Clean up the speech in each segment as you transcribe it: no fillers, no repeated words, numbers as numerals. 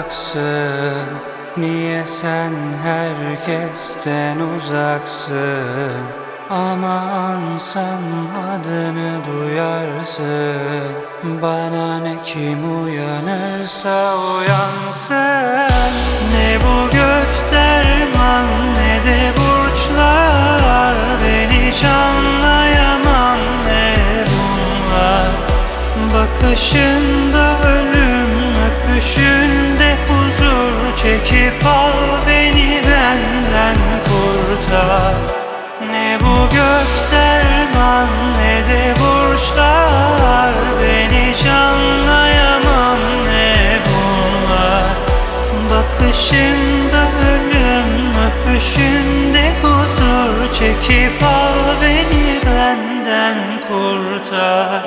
uzaksın? Niye sen herkesten uzaksın? Ama ansam adını duyarsın. Bana ne, kim uyanırsa uyansın. Ne bu gök derman ne de burçlar, beni hiç anlayamam ne bunlar. Bakışında ölüm, öpüşünde huzur, çekip al beni benden kurtar. Ne bu gök derman ne de burçlar, beni hiç anlayamam ne bunlar. Bakışında ölüm, öpüşünde huzur, çekip al beni benden kurtar.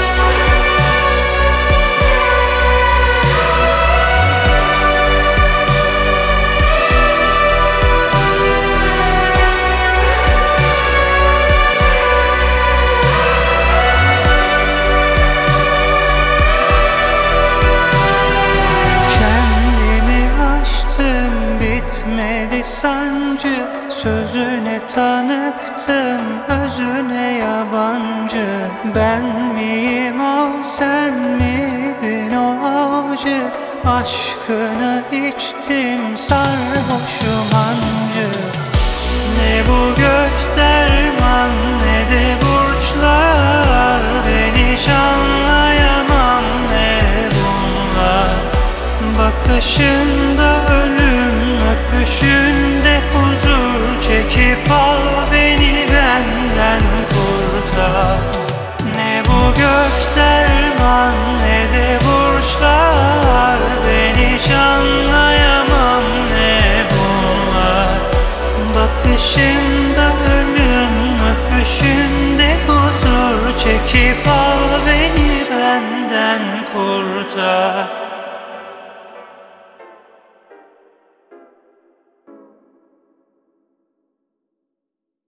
Bitmedi sancı, sözüne tanıktım, özüne yabancı. Ben miyim o, sen miydin o avcı? Aşkını içtim, sarhoşum hancı. Ne bu gök derman ne de burçlar, ben hiç anlayamam ne bunlar. Bakışında ölüm, öpüşünde huzur, çekip al beni benden kurtar. Ne bu gök derman ne de burçlar, ben hiç anlayamam ne bunlar. Bakışında ölüm, öpüşünde huzur, çekip al beni benden kurtar.